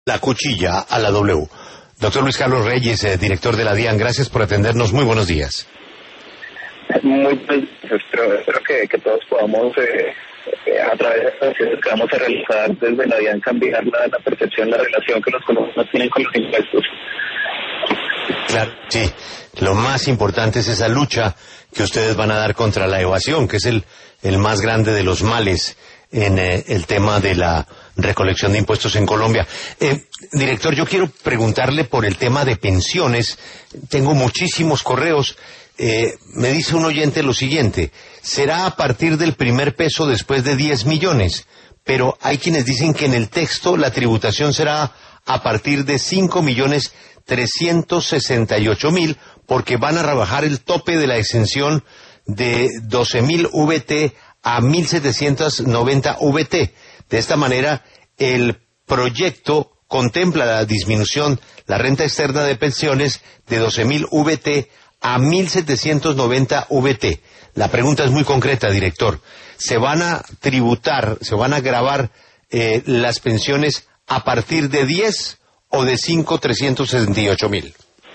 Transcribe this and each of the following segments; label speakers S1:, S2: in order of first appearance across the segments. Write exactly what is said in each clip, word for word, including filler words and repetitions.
S1: La cuchilla a la W. Doctor Luis Carlos Reyes, eh, director de la DIAN, gracias por atendernos. Muy buenos días.
S2: Muy bien, espero, espero que, que todos podamos, eh, eh, a través de estas acciones que vamos a realizar desde la DIAN, cambiar la, la percepción, la relación que los colombianos tienen con los impuestos.
S1: Claro, sí. Lo más importante es esa lucha que ustedes van a dar contra la evasión, que es el, el más grande de los males en eh, el tema de la recolección de impuestos en Colombia. Eh, director, yo quiero preguntarle por el tema de pensiones. Tengo muchísimos correos. Eh, me dice un oyente lo siguiente: será a partir del primer peso después de diez millones, pero hay quienes dicen que en el texto la tributación será a partir de cinco millones trescientos sesenta y ocho mil, porque van a rebajar el tope de la exención de doce mil V T a mil setecientos noventa V T. De esta manera, el proyecto contempla la disminución, la renta externa de pensiones de doce mil V T a mil setecientos noventa V T. La pregunta es muy concreta, director. ¿Se van a tributar, se van a gravar eh, las pensiones a partir de diez o de cinco trescientos sesenta y ocho mil?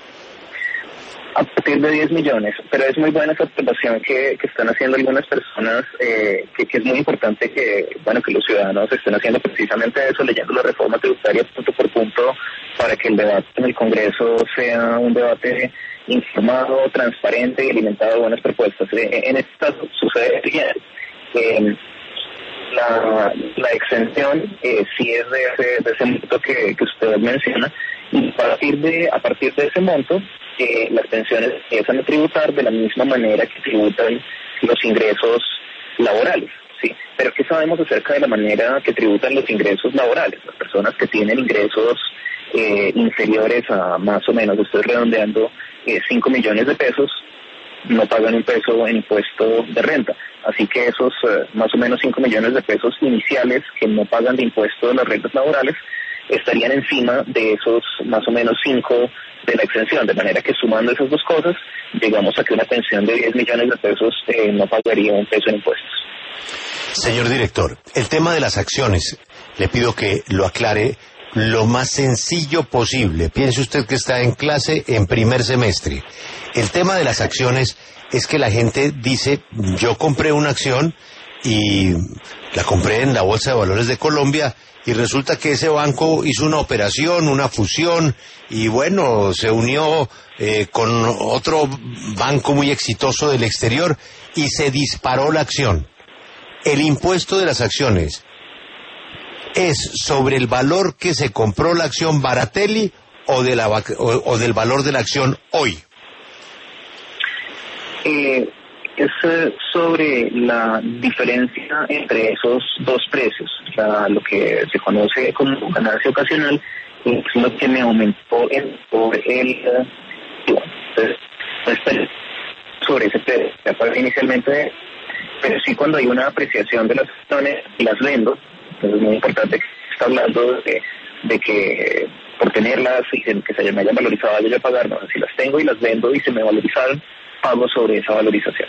S2: A partir de diez millones, pero es muy buena esa observación que, que están haciendo algunas personas, eh, que, que es muy importante que, bueno, que los ciudadanos estén haciendo precisamente eso, leyendo la reforma tributaria punto por punto, para que el debate en el Congreso sea un debate informado, transparente y alimentado de buenas propuestas. En este caso sucede bien. Eh, la, la exención eh, sí es de ese, de ese monto que, que usted menciona, y a partir de, a partir de ese monto, Eh, las pensiones empiezan a tributar de la misma manera que tributan los ingresos laborales, ¿sí? Pero ¿qué sabemos acerca de la manera que tributan los ingresos laborales? Las personas que tienen ingresos eh, inferiores a más o menos, estoy redondeando, eh, cinco millones de pesos, no pagan un peso en impuesto de renta. Así que esos eh, más o menos cinco millones de pesos iniciales que no pagan de impuesto de las rentas laborales estarían encima de esos más o menos cinco de la exención, de manera que sumando esas dos cosas, llegamos a que una pensión de diez millones de pesos eh, no pagaría un peso en impuestos.
S1: Señor director, el tema de las acciones, le pido que lo aclare lo más sencillo posible. Piense usted que está en clase en primer semestre. El tema de las acciones es que la gente dice: yo compré una acción y la compré en la Bolsa de Valores de Colombia, y resulta que ese banco hizo una operación, una fusión, y bueno, se unió eh, con otro banco muy exitoso del exterior y se disparó la acción. El impuesto de las acciones es sobre el valor que se compró la acción Baratelli o, de la, o, o del valor de la acción hoy.
S2: Eh... es sobre la diferencia entre esos dos precios, o sea, lo que se conoce como ganancia ocasional, es lo que me aumentó el, por el entonces, sobre ese precio, ya inicialmente, pero sí cuando hay una apreciación de las acciones y las vendo, entonces es muy importante que está hablando de, de que por tenerlas y que se me hayan valorizado yo ya pagar, no, si las tengo y las vendo y se me valorizaron, pago sobre esa valorización.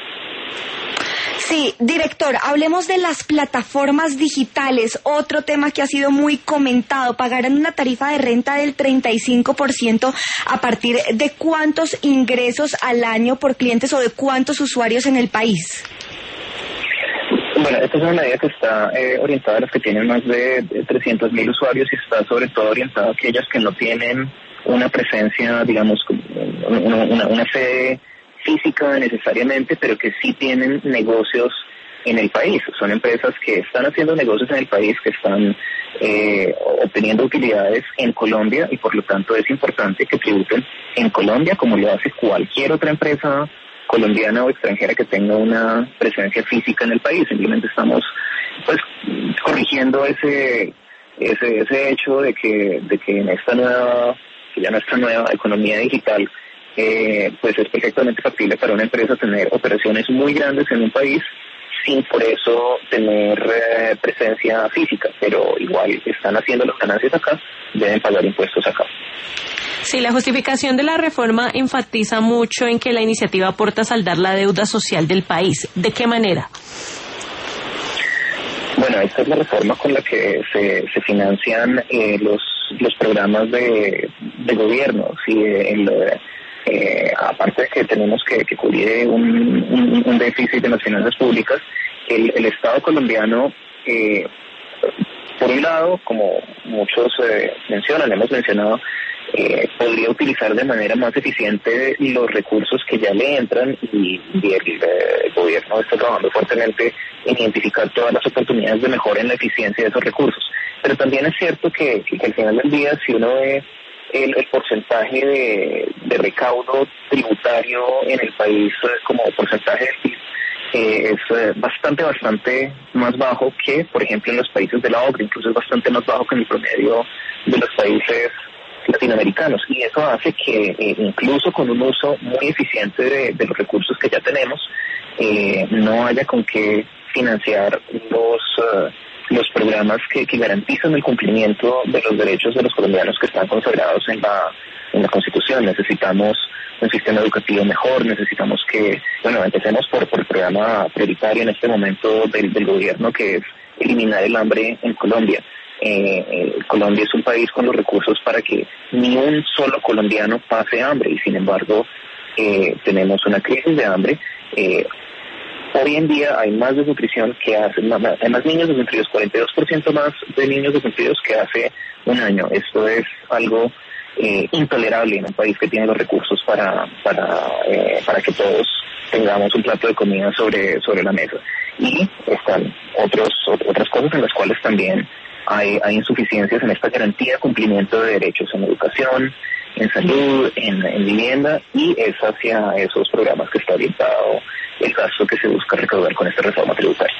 S3: Sí, director, hablemos de las plataformas digitales, otro tema que ha sido muy comentado. Pagarán una tarifa de renta del treinta y cinco por ciento a partir de cuántos ingresos al año por clientes o de cuántos usuarios en el país.
S2: Bueno, esta es una medida que está eh, orientada a los que tienen más de, de trescientos mil usuarios y está sobre todo orientada a aquellas que no tienen una presencia, digamos, una, una, una sede física necesariamente, pero que sí tienen negocios en el país. Son empresas que están haciendo negocios en el país, que están eh, obteniendo utilidades en Colombia, y por lo tanto es importante que tributen en Colombia como lo hace cualquier otra empresa colombiana o extranjera que tenga una presencia física en el país. Simplemente estamos pues corrigiendo ese ese ese hecho de que de que en esta nueva que ya nuestra nueva economía digital eh, pues es perfectamente factible para una empresa tener operaciones muy grandes en un país sin por eso tener eh, presencia física, pero igual están haciendo las ganancias acá, deben pagar impuestos acá.
S4: Sí, la justificación de la reforma enfatiza mucho en que la iniciativa aporta a saldar la deuda social del país. ¿De qué manera?
S2: Bueno, Bueno, esta es la reforma con la que se, se financian eh, los los programas de, de gobierno. ¿Sí? El, eh, aparte de que tenemos que, que cubrir un, un, un déficit de las finanzas públicas, el, el Estado colombiano, eh, por un lado, como muchos eh, mencionan, hemos mencionado, eh, podría utilizar de manera más eficiente los recursos que ya le entran y, y el, eh, el gobierno está trabajando fuertemente en identificar todas las oportunidades de mejora en la eficiencia de esos recursos. Pero también es cierto que, que, que al final del día, si uno ve el, el porcentaje de, de recaudo tributario en el país como porcentaje del P I B, eh, es eh, bastante, bastante más bajo que, por ejemplo, en los países de la O C D E, incluso es bastante más bajo que en el promedio de los países latinoamericanos. Y eso hace que, eh, incluso con un uso muy eficiente de, de los recursos que ya tenemos, eh, no haya con qué financiar los... Uh, los programas que, que garantizan el cumplimiento de los derechos de los colombianos que están consagrados en la, en la Constitución. Necesitamos un sistema educativo mejor, necesitamos que, bueno, empecemos por, por el programa prioritario en este momento del, del gobierno, que es eliminar el hambre en Colombia. Eh, eh, Colombia es un país con los recursos para que ni un solo colombiano pase hambre y sin embargo eh, tenemos una crisis de hambre. Eh, Hoy en día hay más desnutrición que hace, hay más niños desnutridos, cuarenta y dos por ciento más de niños desnutridos que hace un año. Esto es algo eh, intolerable en un país que tiene los recursos para para eh, para que todos tengamos un plato de comida sobre sobre la mesa. Y están otros otras cosas en las cuales también hay, hay insuficiencias en esta garantía de cumplimiento de derechos en educación, en salud, en, en vivienda, y es hacia esos programas que está orientado el gasto que se busca recaudar con esta reforma tributaria.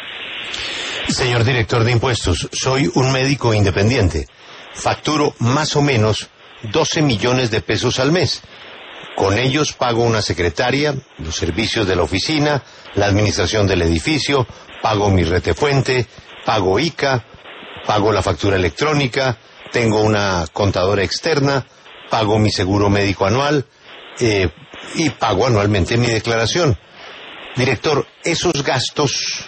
S1: Señor director de impuestos, soy un médico independiente. Facturo más o menos doce millones de pesos al mes. Con ellos pago una secretaria, los servicios de la oficina, la administración del edificio, pago mi retefuente, pago I C A, pago la factura electrónica, tengo una contadora externa, pago mi seguro médico anual eh, y pago anualmente mi declaración. Director, ¿esos gastos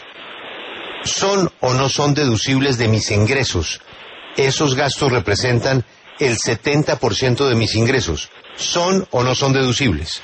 S1: son o no son deducibles de mis ingresos? Esos gastos representan el setenta por ciento de mis ingresos. ¿Son o no son deducibles?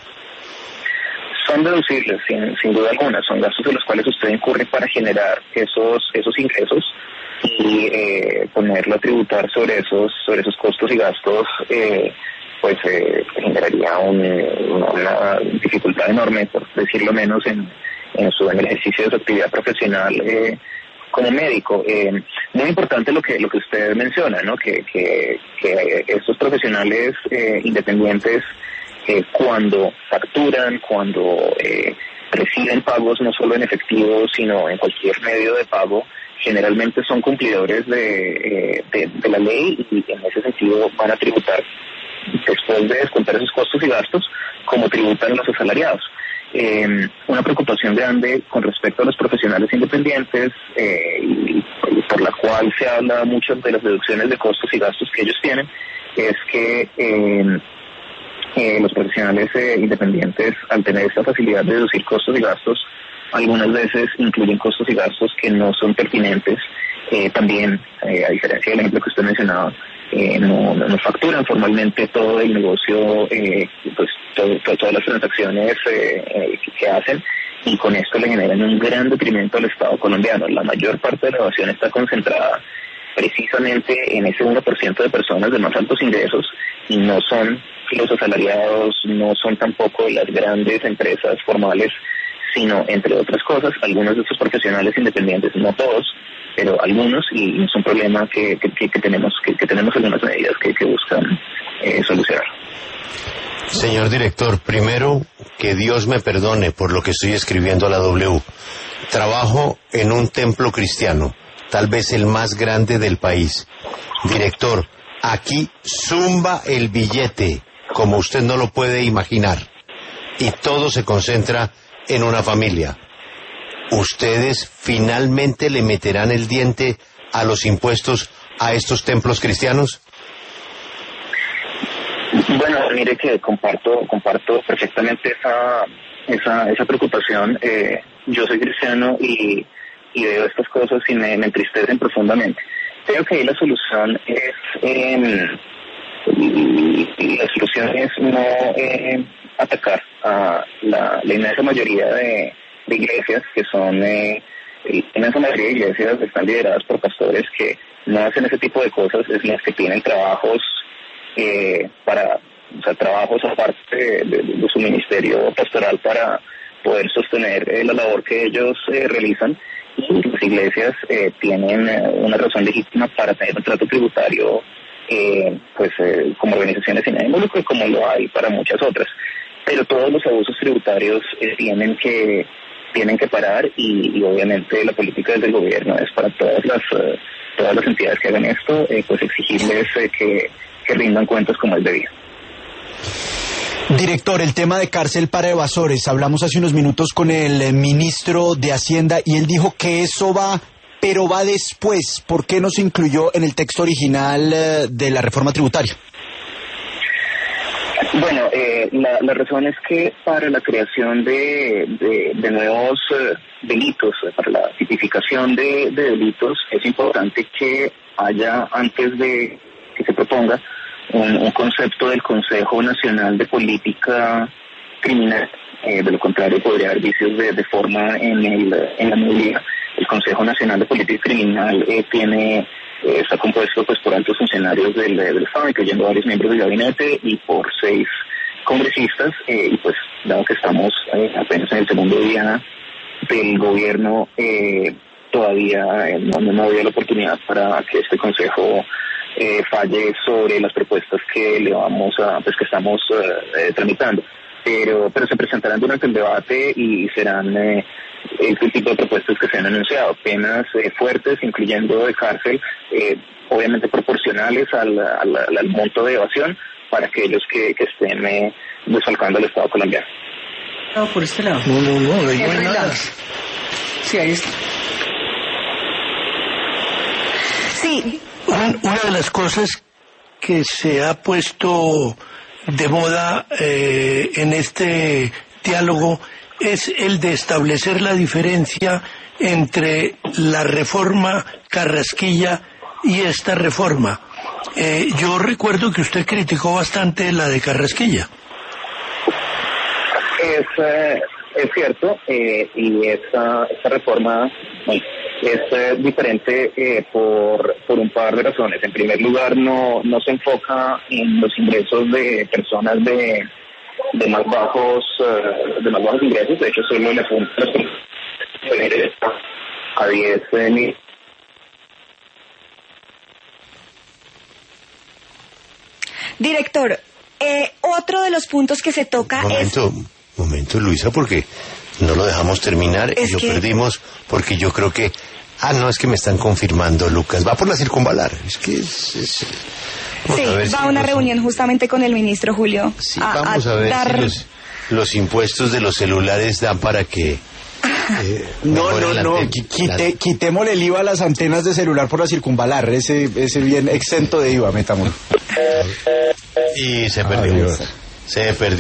S2: Son deducibles, sin, sin duda alguna. Son gastos de los cuales usted incurre para generar esos esos ingresos y eh, ponerlo a tributar sobre esos sobre esos costos y gastos. Eh, pues eh, generaría un, una dificultad enorme, por decirlo menos, en, en, su, en el ejercicio de su actividad profesional eh, como médico. Eh, muy importante lo que lo que usted menciona, ¿no? Que, que, que estos profesionales eh, independientes, eh, cuando facturan, cuando eh, reciben pagos no solo en efectivo, sino en cualquier medio de pago, generalmente son cumplidores de, eh, de, de la ley y en ese sentido van a tributar después de descontar esos costos y gastos como tributan los asalariados. Eh, una preocupación grande con respecto a los profesionales independientes eh, y, y por la cual se habla mucho de las deducciones de costos y gastos que ellos tienen es que eh, eh, los profesionales eh, independientes, al tener esta facilidad de deducir costos y gastos, algunas veces incluyen costos y gastos que no son pertinentes. Eh, también, eh, a diferencia del ejemplo que usted mencionaba, Eh, no, no facturan formalmente todo el negocio, eh, pues todo, todo, todas las transacciones eh, eh, que, que hacen, y con esto le generan un gran detrimento al Estado colombiano. La mayor parte de la evasión está concentrada precisamente en ese uno por ciento de personas de más altos ingresos, y no son los asalariados, no son tampoco las grandes empresas formales, sino, entre otras cosas, algunos de estos profesionales independientes, no todos, pero algunos, y es un problema que, que, que tenemos que, que tenemos algunas medidas que, que buscan eh, solucionar.
S1: Señor director, primero, que Dios me perdone por lo que estoy escribiendo a la W. Trabajo en un templo cristiano, tal vez el más grande del país. Director, aquí zumba el billete, como usted no lo puede imaginar, y todo se concentra en una familia. ¿Ustedes finalmente le meterán el diente a los impuestos a estos templos cristianos?
S2: Bueno, mire que comparto comparto perfectamente esa esa esa preocupación. Eh, yo soy cristiano y y veo estas cosas y me, me entristecen profundamente. Creo que ahí la solución es eh, la solución es no eh, atacar a la, la inmensa mayoría de, de iglesias que son eh, la inmensa mayoría de iglesias están lideradas por pastores que no hacen ese tipo de cosas, es las que tienen trabajos eh, para, o sea, trabajos aparte de, de, de su ministerio pastoral para poder sostener eh, la labor que ellos eh, realizan, y las iglesias eh, tienen eh, una razón legítima para tener un trato tributario eh, pues eh, como organizaciones sin ánimo de lucro, como lo hay para muchas otras, pero todos los abusos tributarios eh, tienen que tienen que parar y, y obviamente la política del gobierno es para todas las uh, todas las entidades que hagan esto, eh, pues exigirles eh, que, que rindan cuentas como es debido.
S5: Director, el tema de cárcel para evasores, hablamos hace unos minutos con el ministro de Hacienda y él dijo que eso va, pero va después. ¿Por qué no se incluyó en el texto original de la reforma tributaria?
S2: Bueno, eh, la, la razón es que para la creación de, de, de nuevos eh, delitos, para la tipificación de, de delitos, es importante que haya, antes de que se proponga, un, un concepto del Consejo Nacional de Política Criminal. Eh, de lo contrario, podría haber vicios de, de forma en, el, en la medida. El Consejo Nacional de Política Criminal eh, tiene... Eh, está compuesto pues por altos funcionarios del, del Estado, incluyendo varios miembros del gabinete, y por seis congresistas, eh, y pues dado que estamos eh, apenas en el segundo día del gobierno, eh, todavía eh, no, no había la oportunidad para que este consejo eh, falle sobre las propuestas que le vamos a, pues que estamos eh, eh, tramitando, pero pero se presentarán durante el debate y serán eh, este tipo de propuestas que se han anunciado, penas eh, fuertes, incluyendo de cárcel, eh, obviamente proporcionales al, al, al monto de evasión para aquellos que, que estén eh, desfalcando al Estado colombiano.
S6: No, por este lado.
S7: No, no, no, ahí no hay nada.
S6: Sí, ahí está.
S3: Sí.
S7: Un, una de las cosas que se ha puesto de moda eh, en este diálogo es el de establecer la diferencia entre la reforma Carrasquilla y esta reforma. Eh, yo recuerdo que usted criticó bastante la de Carrasquilla.
S2: Es, eh, es cierto, eh, y esta, esta reforma bueno, es eh, diferente eh, por, por un par de razones. En primer lugar, no, no se enfoca en los ingresos de personas de de más bajos uh, de más bajos ingresos. De hecho, solo le apunta a diez mil.
S3: Director, eh, otro de los puntos que se toca
S1: momento,
S3: es...
S1: Momento, Luisa, porque no lo dejamos terminar
S3: es
S1: y lo
S3: que...
S1: perdimos, porque yo creo que... Ah, no, es que me están confirmando, Lucas. Va por la circunvalar. Es que es... es...
S3: Sí, a va si a una reunión son... justamente con el ministro Julio.
S1: Sí, a, vamos a, a ver dar... si los, los impuestos de los celulares dan para que...
S5: Eh, no, no, no, Quite, quitémosle el I V A a las antenas de celular por la circunvalar, ese, ese bien exento de I V A, metámoslo.
S1: Y se perdió. Adiós. Se perdió.